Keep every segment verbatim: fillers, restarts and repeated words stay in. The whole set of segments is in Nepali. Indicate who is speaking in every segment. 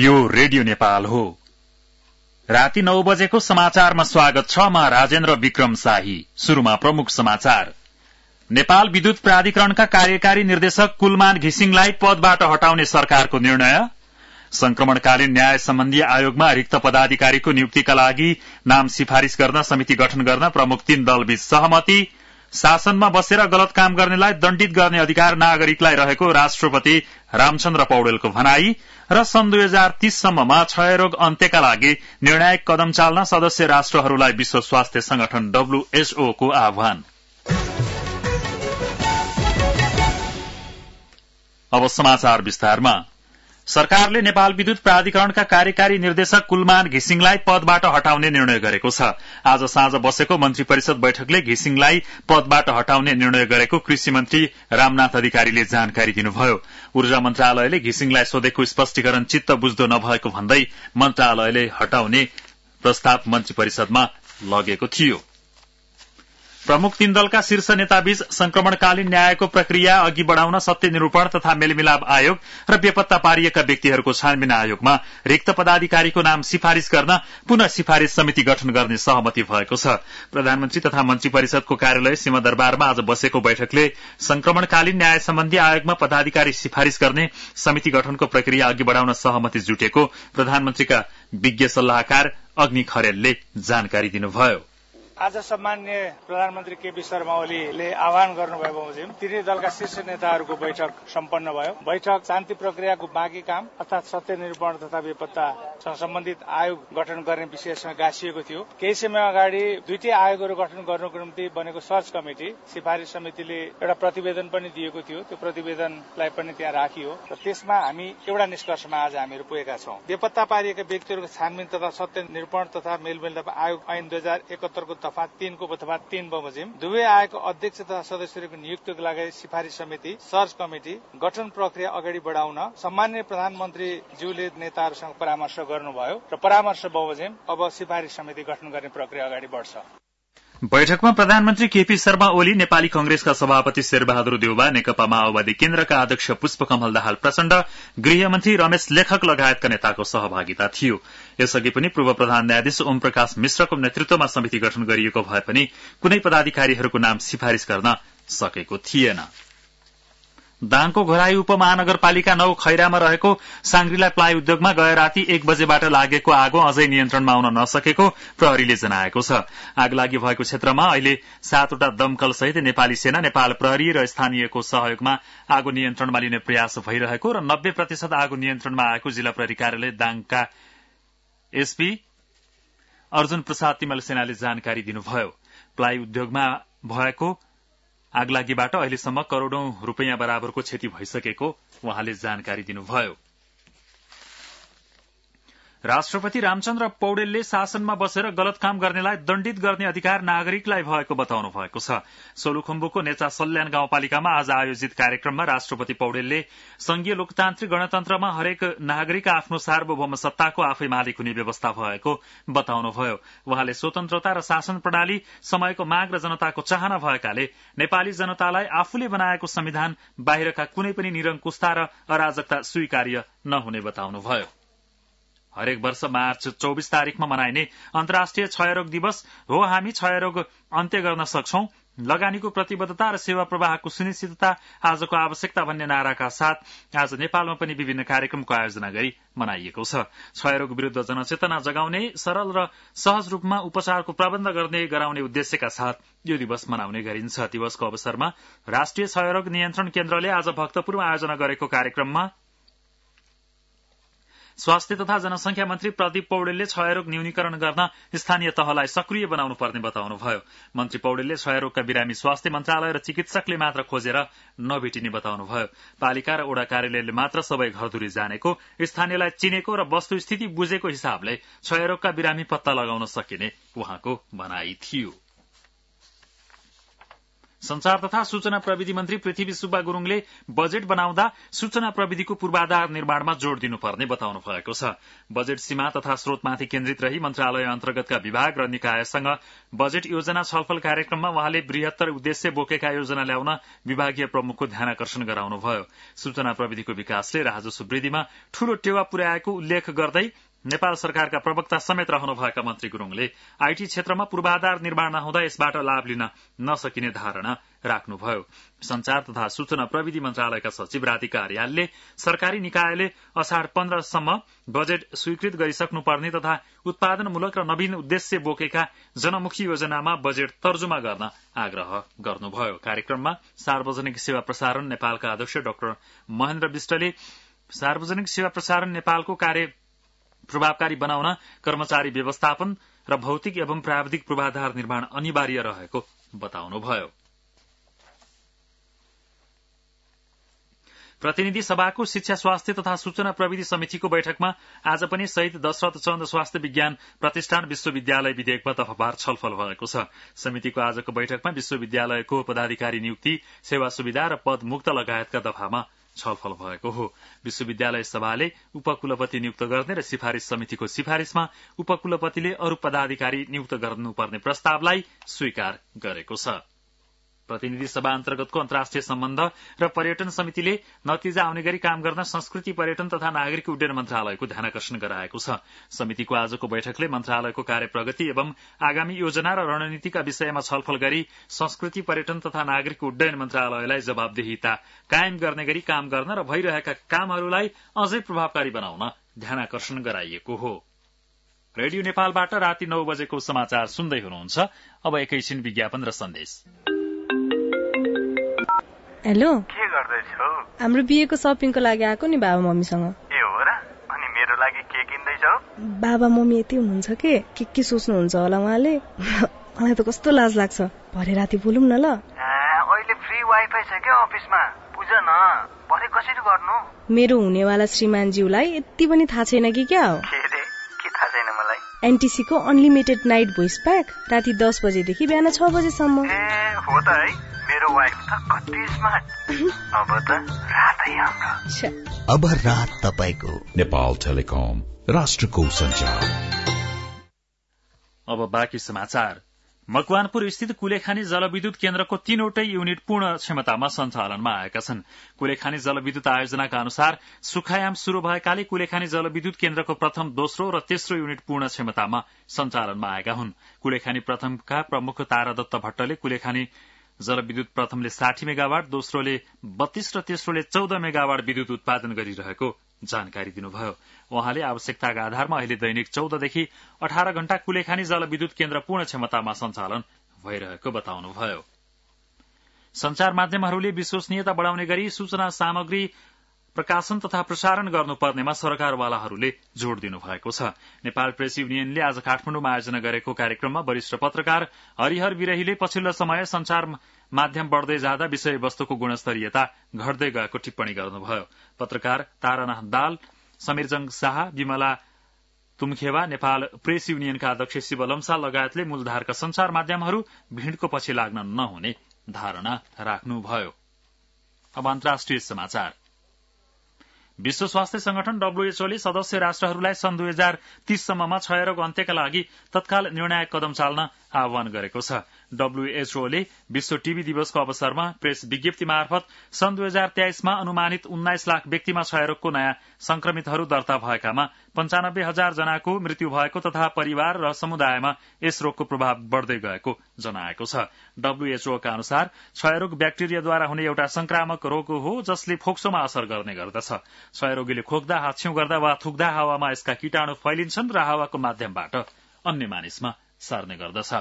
Speaker 1: यो रेडियो नेपाल हो। राति नौ बजेको समाचारमा स्वागत छ। म राजेन्द्र विक्रम शाही। शुरूमा प्रमुख समाचार। नेपाल विद्युत प्राधिकरणका कार्यकारी निर्देशक कुलमान घिसिङलाई पदबाट हटाउने सरकारको निर्णय। संक्रमणकालीन न्याय सम्बन्धी आयोगमा रिक्त पदाधिकारीको नियुक्तिका लागि नाम सिफारिश गर्न समिति गठन गर्न प्रमुख तीन दलबीच सहमति। शासनमा बसेर गलत काम गर्नेलाई दण्डित गर्ने अधिकार नागरिकलाई रहेको राष्ट्रपति रामचन्द्र पौडेलको भनाई र सन् दुई हजार तीस सम्ममा क्षयरोग अन्त्यका लागि निर्णायक कदम चाल्न सदस्य राष्ट्रहरूलाई विश्व स्वास्थ्य संगठन डब्ल्यूएचओ को आह्वान। अब समाचार विस्तारमा। सरकारले नेपाल विद्युत प्राधिकरणका कार्यकारी निर्देशक कुलमान घिसिङलाई पदबाट हटाउने निर्णय गरेको छ। आज साँझ बसेको मन्त्री परिषद बैठकले घिसिङलाई पदबाट हटाउने निर्णय गरेको कृषि मन्त्री रामनाथ अधिकारीले जानकारी दिनुभयो। ऊर्जा मन्त्रालयले घिसिङलाई सोधेको स्पष्टीकरण चित्त बुझ्दो नभएको भन्दै मन्त्रालयले हटाउने प्रस्ताव मन्त्री परिषदमा लगेको थियो। प्रमुख तीन दलका शीर्ष नेताबीच संक्रमणकालीन न्यायको प्रक्रिया अघि बढ़ाउन सत्य निरूपण तथा मेलमिलाप आयोग र बेपत्ता पारिएका व्यक्तिहरूको छानबिन आयोगमा रिक्त पदाधिकारीको नाम सिफारिश गर्न पुनः सिफारिश समिति गठन गर्ने सहमति भएको छ। प्रधानमन्त्री तथा मन्त्री परिषदको कार्यालय सिंहदरबारमा आज बसेको बैठकले संक्रमणकालीन न्याय सम्बन्धी आयोगमा पदाधिकारी सिफारिश गर्ने समिति गठनको प्रक्रिया अघि बढ़ाउन सहमति जुटेको प्रधानमन्त्रीका विज्ञ सल्लाहकार अग्नि खरेलले जानकारी दिनुभयो।
Speaker 2: आज सम्माननीय प्रधानमन्त्री केपी शर्मा ओलीले आह्वान गर्नुभयो बमोजिम तिनै दलका शीर्ष नेताहरूको बैठक सम्पन्न भयो। बैठक शान्ति प्रक्रियाको बाँकी काम अर्थात सत्य निरूपण तथा बेपत्तासँग सम्बन्धित आयोग गठन गर्ने विषयसँग गाँसिएको थियो। केही समय अगाडि दुईटै आयोगहरू गठन गर्नको निम्ति बनेको सर्च कमिटी सिफारिश समितिले एउटा प्रतिवेदन पनि दिएको थियो। त्यो प्रतिवेदनलाई पनि त्यहाँ राखियो र त्यसमा हामी एउटा निष्कर्षमा आज हामीहरू पुगेका छौं। बेपत्ता पारिएका व्यक्तिहरूको छानबिन तथा सत्य निरूपण तथा मेलमिलाप आयोग ऐन दुई हजार एकहत्तरको दफा तीनको दफा तीन बमोजिम दुवै आयोगको अध्यक्ष तथा सदस्यहरूको नियुक्तिको लागि सिफारिश समिति सर्च कमिटी गठन प्रक्रिया अगाडि बढ़ाउन सम्माननीय प्रधानमन्त्रीज्यूले नेताहरूसँग परामर्श गर्नुभयो र परामर्श बमोजिम अब सिफारिश समिति गठन गर्ने प्रक्रिया अगाडि बढ्छ।
Speaker 1: बैठकमा प्रधानमन्त्री केपी शर्मा ओली, नेपाली कंग्रेसका सभापति शेरबहादुर देउवा, नेकपा माओवादी केन्द्रका अध्यक्ष पुष्पकमल दाहाल प्रचण्ड, गृहमन्त्री रमेश लेखक लगायतका नेताको सहभागिता थियो। यसअघि पनि पूर्व प्रधान न्यायाधीश ओम प्रकाश मिश्रको नेतृत्वमा समिति गठन गरिएको भए पनि कुनै पदाधिकारीहरूको नाम सिफारिश गर्न सकेको थिएन। दाङको घोराई उपमहानगरपालिका नौ खैरामा रहेको सांग्रीला प्लाइ उद्योगमा गए राति एक बजेबाट लागेको आगो अझै नियन्त्रणमा आउन नसकेको प्रहरीले जनाएको छ। आगलागी भएको क्षेत्रमा अहिले सातवटा दमकल सहित नेपाली सेना, नेपाल प्रहरी र स्थानीयको सहयोगमा आगो नियन्त्रणमा लिने प्रयास भइरहेको र नब्बे प्रतिशत आगो नियन्त्रणमा आएको जिल्ला प्रहरी कार्यालय दाङका एसपी अर्जुन प्रसाद तिमल सेनाले जानकारी दिनुभयो। प्लाइ उद्योगमा भएको आगलागीबाट अहिलेसम्म करोड़ौं रूपियाँ बराबरको क्षति भइसकेको उहाँले जानकारी दिनुभयो। राष्ट्रपति रामचन्द्र पौडेलले शासनमा बसेर गलत काम गर्नेलाई दण्डित गर्ने अधिकार नागरिकलाई भएको बताउनु भएको छ। सोलुखुम्बुको नेचा सल्यान गाउँपालिकामा आज आयोजित कार्यक्रममा राष्ट्रपति पौडेलले संघीय लोकतान्त्रिक गणतन्त्रमा हरेक नागरिक आफ्नो सार्वभौम सत्ताको आफै मालिक हुने व्यवस्था भएको बताउनुभयो। उहाँले स्वतन्त्रता र शासन प्रणाली समयको माग र जनताको चाहना भएकाले नेपाली जनतालाई आफूले बनाएको संविधान बाहिरका कुनै पनि निरंकुशता र अराजकता स्वीकार्य नहुने बताउनुभयो। हरेक वर्ष मार्च चौबीस तारिकमा मनाइने अन्तर्राष्ट्रिय क्षयरोग दिवस हो हामी क्षयरोग अन्त्य गर्न सक्छौं, लगानीको प्रतिबद्धता र सेवा प्रवाहको सुनिश्चितता आजको आवश्यकता भन्ने नाराका साथ आज नेपालमा पनि विभिन्न कार्यक्रमको आयोजना गरी मनाइएको छ। क्षयरोग विरूद्ध जनचेतना जगाउने, सरल र सहज रूपमा उपचारको प्रबन्ध गर्ने गराउने उद्देश्यका साथ यो दिवस मनाउने गरिन्छ। दिवसको अवसरमा राष्ट्रिय क्षयरोग नियन्त्रण केन्द्रले आज भक्तपुरमा आयोजना गरेको कार्यक्रममा स्वास्थ्य तथा जनसंख्या मन्त्री प्रदीप पौडेलले क्षयरोग न्यूनीकरण गर्न स्थानीय तहलाई सक्रिय बनाउनु पर्ने बताउनुभयो। मन्त्री पौडेलले क्षयरोगका बिरामी स्वास्थ्य मन्त्रालय र चिकित्सकले मात्र खोजेर नभेटिने बताउनुभयो। पालिका र ओडा कार्यालयले मात्र सबै घरधुरी जानेको, स्थानीयलाई चिनेको र वस्तुस्थिति बुझेको हिसाबले क्षयरोगका बिरामी पत्ता लगाउन सकिने उहाँको भनाई थियो। संचार तथा सूचना प्रविधि मन्त्री पृथ्वी सुब्बा गुरूङले बजेट बनाउँदा सूचना प्रविधिको पूर्वाधार निर्माणमा जोड़ दिनुपर्ने बताउनु भएको छ। बजेट सीमा तथा स्रोतमाथि केन्द्रित रही मन्त्रालय अन्तर्गतका विभाग र निकायसँग बजेट योजना छलफल कार्यक्रममा वहाँले बृहत्तर उद्देश्य बोकेका योजना ल्याउन विभागीय प्रमुखको ध्यानाकर्षण गराउनुभयो। सूचना प्रविधिको विकासले राजस्व वृद्धिमा ठूलो टेवा पुर्याएको उल्लेख गर्दै नेपाल सरकारका प्रवक्ता समेत रहनुभएका मन्त्री गुरूङले आईटी क्षेत्रमा पूर्वाधार निर्माण नहुँदा यसबाट लाभ लिन नसकिने धारणा राख्नुभयो। संचार तथा सूचना प्रविधि मन्त्रालयका सचिव राधिका अर्यालले सरकारी निकायले असाढ़ पन्ध्रसम्म बजेट स्वीकृत गरिसक्नुपर्ने तथा उत्पादनमूलक र नवीन उद्देश्य बोकेका जनमुखी योजनामा बजेट तर्जुमा गर्न आग्रह गर्नुभयो। कार्यक्रममा सार्वजनिक सेवा प्रसारण नेपालका अध्यक्ष डाक्टर महेन्द्र विष्टले सार्वजनिक सेवा प्रसारण नेपालको कार्य प्रभावकारी बनाउन कर्मचारी व्यवस्थापन र भौतिक एवं प्राविधिक पूर्वाधार निर्माण अनिवार्य रहेको बताउनुभयो। प्रतिनिधि सभाको शिक्षा स्वास्थ्य तथा सूचना प्रविधि समितिको बैठकमा आज पनि शहीद दशरथ चन्द स्वास्थ्य विज्ञान प्रतिष्ठान विश्वविद्यालय विधेयकमा दफाबार छलफल भएको छ। समितिको आजको बैठकमा विश्वविद्यालयको पदाधिकारी नियुक्ति, सेवा सुविधा र पद मुक्त लगायतका दफामा छलफल भएको हो। विश्वविद्यालय सभाले उपकुलपति नियुक्त गर्ने र सिफारिश समितिको सिफारिशमा उपकुलपतिले अरू पदाधिकारी नियुक्त गर्नुपर्ने प्रस्तावलाई स्वीकार गरेको छ। प्रतिनिधि सभा अन्तर्गतको अन्तर्राष्ट्रिय सम्बन्ध र पर्यटन समितिले नतिजा आउने गरी काम गर्न संस्कृति पर्यटन तथा नागरिक उड्डयन मन्त्रालयको ध्यानाकर्षण गराएको छ। समितिको आजको बैठकले मन्त्रालयको कार्यप्रगति एवं आगामी योजना र रणनीतिका विषयमा छलफल गरी संस्कृति पर्यटन तथा नागरिक उड्डयन मन्त्रालयलाई जवाबदेहिता कायम गर्ने गरी काम गर्न र भइरहेका कामहरूलाई अझै प्रभावकारी बनाउन ध्यानाकर्षण गराइएको हो। रेडियो नेपालबाट राति नौ बजेको समाचार सुन्दै हुनुहुन्छ। अब एकैछिन विज्ञापन र सन्देश।
Speaker 3: हेलो,
Speaker 4: के गर्दैछौ?
Speaker 3: हाम्रो बिहेको सपिङको लागि आएको नि बाबा मम्मीसँग।
Speaker 4: ए हो र? अनि मेरो लागि के किन्दैछौ?
Speaker 3: बाबा मम्मी यति हुनुहुन्छ के के के सोच्नुहुन्छ होला उहाँले। मलाई त कस्तो लाज लाग्छ। भरे राति बोलौँ न ल।
Speaker 4: अहिले फ्री वाइफाई छ के अफिसमा? बुझ न, भरे कसरी गर्नु?
Speaker 3: मेरो हुनेवाला श्रीमानज्यूलाई यति पनि थाहा छैन कि क्या हो?
Speaker 4: के रे? के थाहा छैन मलाई?
Speaker 3: एनटीसी को अनलिमिटेड नाइट भोइस प्याक राति दस बजेदेखि बिहान छ बजेसम्म।
Speaker 4: ए हो त है, मेरो वाइफ त कति स्मार्ट। अब त रातै हाम्रो।
Speaker 5: अब रात तपाईको। नेपाल टेलिकम, राष्ट्रको संचार।
Speaker 1: अब बाँकी समाचार। मकवानपुर स्थित कुलेखानी जलविद्युत केन्द्रको तीनवटै युनिट पूर्ण क्षमतामा सञ्चालनमा आएका छन्। कुलेखानी जलविद्युत आयोजनाका अनुसार सुखायाम शुरू भएकाले कुलेखानी जलविद्युत केन्द्रको प्रथम, दोस्रो र तेस्रो युनिट पूर्ण क्षमतामा सञ्चालनमा आएका हुन्। कुलेखानी प्रथमका प्रमुख तारादत्त भट्टले कुलेखानी जलविद्युत प्रथमले साठी मेगावाट, दोस्रोले बत्तीस र तेस्रोले चौध मेगावाट विद्युत उत्पादन गरिरहेको जानकारी दिनुभयो। उहाँले आवश्यकताका आधारमा अहिले दैनिक चौधदेखि अठार घण्टा कुलेखानी जलविद्युत केन्द्र पूर्ण क्षमतामा सञ्चालन भइरहेको बताउनुभयो। संचार माध्यमहरूले विश्वसनीयता बढ़ाउने गरी सूचना सामग्री प्रकाशन तथा प्रसारण गर्नुपर्नेमा सरकारवालाहरूले जोड़ दिनुभएको छ। नेपाल प्रेस युनियनले आज काठमाडौँमा आयोजना गरेको कार्यक्रममा वरिष्ठ पत्रकार हरिहर विरहीले पछिल्लो समय संचार माध्यम बढ़दै जाँदा विषयवस्तुको गुणस्तरीयता घट्दै गएको टिप्पणी गर्नुभयो। पत्रकार तारानाथ दाल, समीरजंग शाह, विमला तुमखेवा, नेपाल प्रेस युनियनका अध्यक्ष शिव लम्सा लगायतले मूलधारका संचार माध्यमहरू भीड़को पछि लाग्न नहुने धारणा राख्नुभयो। अब अन्तर्राष्ट्रिय समाचार। विश्व स्वास्थ्य संगठन डब्ल्यूएचओले सदस्य राष्ट्रहरूलाई सन् दुई हजार तीससम्ममा क्षयरोग अन्त्यका लागि तत्काल निर्णायक कदम चाल्न आह्वान गरेको छ। डब्ल्यूएचओले विश्व टीबी दिवसको अवसरमा प्रेस विज्ञप्ति मार्फत सन् दुई हजार तेइसमा अनुमानित उन्नाइस लाख व्यक्तिमा क्षयरोगको नयाँ संक्रमितहरू दर्ता भएकामा पञ्चानब्बे हजार जनाको मृत्यु भएको तथा परिवार र समुदायमा यस रोगको प्रभाव बढ़दै गएको जनाएको छ। डब्ल्यूएचओका अनुसार क्षयरोग ब्याक्टेरियाद्वारा हुने एउटा संक्रामक रोग हो जसले फोक्सोमा असर गर्ने गर्दछ। क्षयरोगीले खोक्दा, हाच्छिउँ गर्दा वा थुक्दा हावामा यसका कीटाणु फैलिन्छन् र हावाको माध्यमबाट अन्य मानिसमा सर्ने गर्दछ।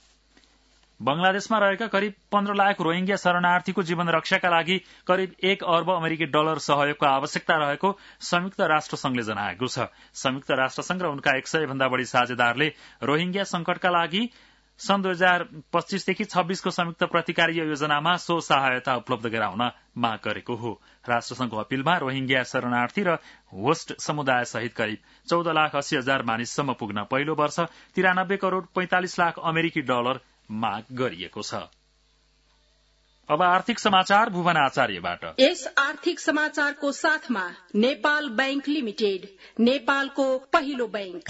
Speaker 1: बंगलादेशमा रहेका करिब पन्ध्र लाख रोहिंग्या शरणार्थीको जीवन रक्षाका लागि करिब एक अर्ब अमेरिकी डलर सहयोगको आवश्यकता रहेको संयुक्त राष्ट्र संघले जनाएको छ। संयुक्त राष्ट्र संघ र उनका एक सय भन्दा बढ़ी साझेदारले रोहिंग्या संकटका लागि सन् दुई हजार पच्चीसदेखि छब्बीसको संयुक्त प्रतिकारीय योजनामा सो सहायता उपलब्ध गराउन माग गरेको हो। राष्ट्रसंघको अपीलमा रोहिंग्या शरणार्थी र होस्ट समुदाय सहित करिब चौध लाख अस्सी हजार मानिससम्म पुग्न पहिलो वर्ष तिरानब्बे करोड़ पैंतालिस लाख अमेरिकी डलर माग गरिएको छ। अब आर्थिक समाचार भुवन आचार्यबाट।
Speaker 6: यस आर्थिक समाचारको साथमा नेपाल बैंक लिमिटेड, नेपालको पहिलो बैंक।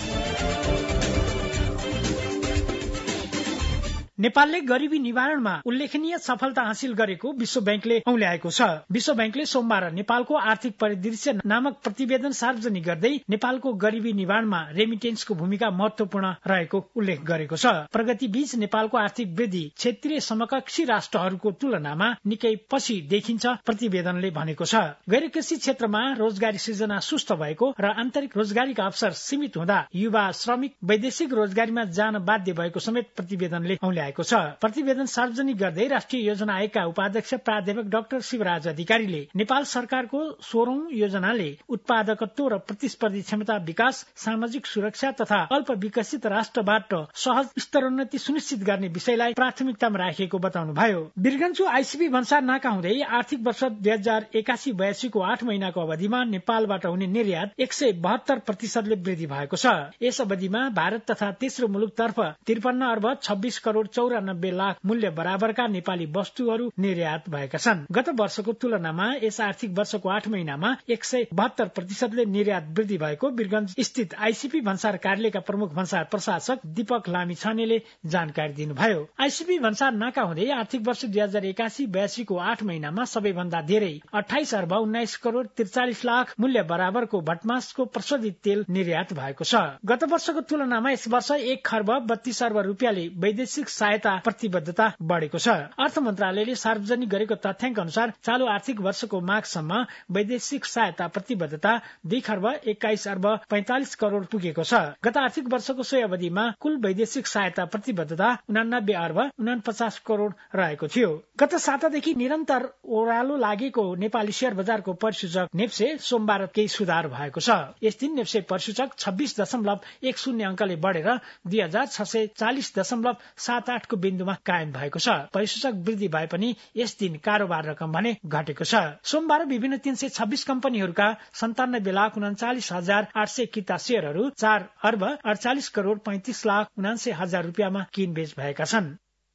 Speaker 7: नेपालले गरिबी निवारणमा उल्लेखनीय सफलता हासिल गरेको विश्व बैंकले औल्याएको छ। विश्व बैंकले सोमबार नेपालको आर्थिक परिदृश्य नामक प्रतिवेदन सार्वजनिक गर्दै नेपालको गरिबी निवारणमा रेमिटेन्सको भूमिका महत्वपूर्ण रहेको उल्लेख गरेको छ। प्रगति बीच नेपालको आर्थिक वृद्धि क्षेत्रीय समकक्षी राष्ट्रहरूको तुलनामा निकै पछि देखिन्छ, प्रतिवेदनले भनेको छ। गैर कृषि क्षेत्रमा रोजगारी सृजना सुस्त भएको र आन्तरिक रोजगारीका अवसर सीमित हुँदा युवा श्रमिक वैदेशिक रोजगारीमा जान बाध्य भएको समेत प्रतिवेदनले औल्याएको छ। प्रतिवेदन सार्वजनिक गर्दै राष्ट्रिय योजना आयोगका उपाध्यक्ष प्राध्यापक डाक्टर शिवराज अधिकारीले नेपाल सरकारको सोह्रौं योजनाले उत्पादकत्व र प्रतिस्पर्धी क्षमता विकास, सामाजिक सुरक्षा तथा अल्प विकसित राष्ट्रबाट सहज स्तरोन्नति सुनिश्चित गर्ने विषयलाई प्राथमिकतामा राखिएको बताउनुभयो। वीरगञ्जको आईसीबी भन्सार नाका हुँदै आर्थिक वर्ष दुई हजार एकासी बयासीको आठ महिनाको अवधिमा नेपालबाट हुने निर्यात एक सय बहत्तर प्रतिशतले वृद्धि भएको छ। यस अवधिमा भारत तथा तेस्रो मुलुकतर्फ त्रिपन्न अर्ब छब्बीस करोड़ चौरानब्बे लाख मूल्य बराबरका नेपाली वस्तुहरू निर्यात भएका छन्। गत वर्षको तुलनामा यस आर्थिक वर्षको आठ महिनामा एक सय बहत्तर प्रतिशतले निर्यात वृद्धि भएको वीरगञ्ज स्थित आईसीपी भन्सार कार्यालयका प्रमुख भन्सार प्रशासक दीपक लामी छानेले जानकारी दिनुभयो। आईसीपी भन्सार नाका हुँदै आर्थिक वर्ष दुई हजार एकासी बयासीको आठ महिनामा सबैभन्दा धेरै अठाइस अर्ब उन्नाइस करोड़ त्रिचालिस लाख मूल्य बराबरको भटमासको प्रशोधित तेल निर्यात भएको छ। गत वर्षको तुलनामा यस वर्ष एक खर्ब बत्तीस अर्ब रुपियाँले वैदेशिक सहायता प्रतिबद्धता बढ़ेको छ। अर्थ मन्त्रालयले सार्वजनिक गरेको तथ्याङ्क अनुसार चालू आर्थिक वर्षको माघसम्म वैदेशिक सहायता प्रतिबद्धता दुई खर्ब एक्काइस अर्ब पैंतालिस करोड़ पुगेको छ। गत आर्थिक वर्षको सोही अवधिमा कुल वैदेशिक सहायता प्रतिबद्धता उनानब्बे अर्ब उनापचास करोड़ रहेको थियो। गत सातादेखि निरन्तर ओह्रालो लागेको नेपाली शेयर बजारको परिसूचक नेप्से सोमबार केही सुधार भएको छ। यस दिन नेप्से परिसूचक छब्बीस दशमलव एक शून्य अंकले बढ़ेर दुई हजार छ सय चालिस दशमलव सात आठको बिन्दुमा कायम भएको छ। परिसूचक वृद्धि भए पनि यस दिन कारोबार रकम भने घटेको छ। सोमबार विभिन्न तीन सय छब्बीस कम्पनीहरूका सन्तानब्बे लाख उन्चालिस हजार आठ सय किता शेयरहरू चार अर्ब अडचालिस करोड़ पैंतिस लाख उनान्सय हजार रुपियाँमा किनबेच भएका छन्।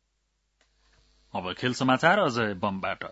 Speaker 1: अब खेल समाचार अजय बमबाट।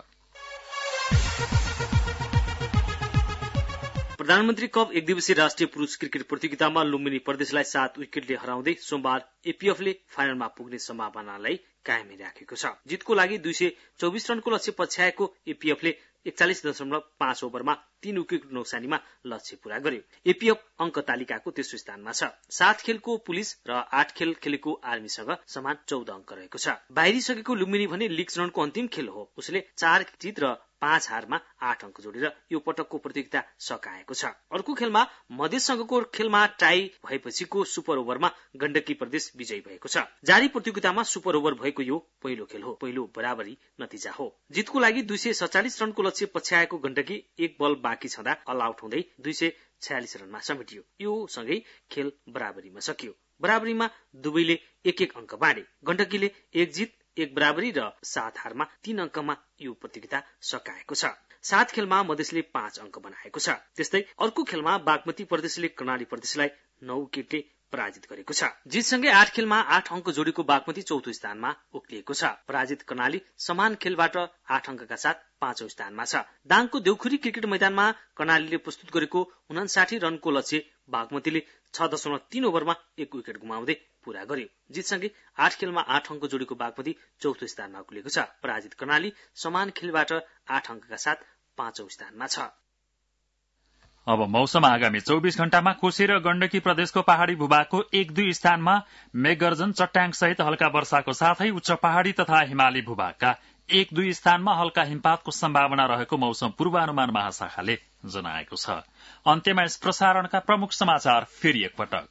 Speaker 8: प्रधानमन्त्री कप एक दिवसीय राष्ट्रिय पुरूष क्रिकेट प्रतियोगितामा लुम्बिनी प्रदेशलाई सात विकेटले हराउँदै सोमबार एपीएफले फाइनलमा पुग्ने सम्भावनालाई कायमै राखेको छ। जितको लागि दुई सय चौबिस रनको लक्ष्य पछ्याएको एपीएफले एकचालिस दशमलव पाँच ओभरमा तीन विकेट नौसानीमा लक्ष्य पूरा गर्यो। एपीएफ अंक तालिकाको तेस्रो स्थानमा छ। सात खेलको पुलिस र आठ खेल खेलेको आर्मीसँग समान चौध अंक रहेको छ। बाहिरिसकेको लुम्बिनी भने लीग चरणको अन्तिम खेल हो। उसले चार जित र पाँच हारमा आठ अंक जोडेर यो पटकको प्रतियोगिता सकाएको छ। अर्को खेलमा मधेससँगको खेलमा टाई भएपछिको सुपर ओभरमा गण्डकी प्रदेश विजयी भएको छ। जारी प्रतियोगितामा सुपर ओभर भएको यो पहिलो खेल हो। पहिलो बराबरी नतिजा हो। जितको लागि दुई सय सत्तालिस रनको लक्ष्य पछ्याएको गण्डकी एक बल बाँकी छँदा अल आउट हुँदै दुई सय छयालिस रनमा समेटियो। यो सँगै खेल बराबरीमा सकियो। बराबरीमा दुवैले एक एक अंक बाँडे। गण्डकीले एक जित एक बराबरी र सात हारमा तीन अंकमा यो प्रतियोगिता सकाएको छ। सात खेलमा मधेसले पाँच अंक बनाएको छ। त्यस्तै अर्को खेलमा बागमती प्रदेशले कर्णाली प्रदेशलाई नौ विकेटले पराजित गरेको छ। जितसँगै आठ खेलमा आठ अंक जोडेको बागमती चौथो स्थानमा उक्लिएको छ। पराजित कर्णाली समान खेलबाट आठ अंकका साथ पाँचौं स्थानमा छ। दाङको देउखुरी क्रिकेट मैदानमा कर्णालीले प्रस्तुत गरेको उनासाठी रनको लक्ष्य बागमतीले छ दशमलव तीन ओभरमा एक विकेट गुमाउँदै पूरा गर्यो। जितसँगै आठ खेलमा आठ अंक जोडेको बागमती चौथो स्थानमा उक्लिएको छ। पराजित कर्णाली समान खेलबाट आठ अंकका साथ पाँचौं स्थानमा छ।
Speaker 1: अब मौसम आगामी चौबीस घण्टामा कोशी र गण्डकी प्रदेशको पहाड़ी भूभागको एक दुई स्थानमा मेघगर्जन चट्याङ सहित हल्का वर्षाको साथै उच्च पहाड़ी तथा हिमाली भूभागका एक दुई स्थानमा हल्का हिमपातको सम्भावना रहेको मौसम पूर्वानुमान महाशाखाले जनाएको छ। अन्त्यमा यस प्रसारणका प्रमुख समाचार फेरि एकपटक।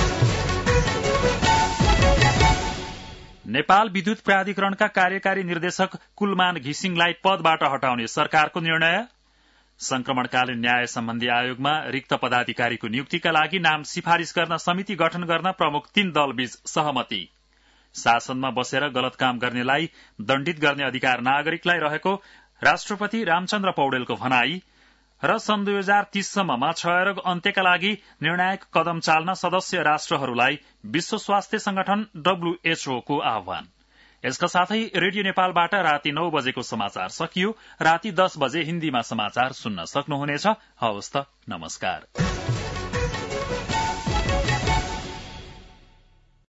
Speaker 1: नेपाल विद्युत प्राधिकरणका कार्यकारी निर्देशक कुलमान घिसिङलाई पदबाट हटाउने सरकारको निर्णय। संक्रमणकालीन न्याय सम्बन्धी आयोगमा रिक्त पदाधिकारीको नियुक्तिका लागि नाम सिफारिश गर्न समिति गठन गर्न प्रमुख तीन दलबीच सहमति। शासनमा बसेर गलत काम गर्नेलाई दण्डित गर्ने अधिकार नागरिकलाई रहेको राष्ट्रपति रामचन्द्र पौडेलको भनाई र सन् दुई हजार तीससम्ममा क्षयरोग अन्त्यका लागि निर्णायक कदम चाल्न सदस्य राष्ट्रहरूलाई विश्व स्वास्थ्य संगठन डब्ल्यूएचओ को आह्वान। यसका साथै रेडियो नेपालबाट राति नौ बजेको समाचार सकियो। राति दस बजे हिन्दीमा समाचार सुन्न सक्नुहुनेछ। हवस् त, नमस्कार।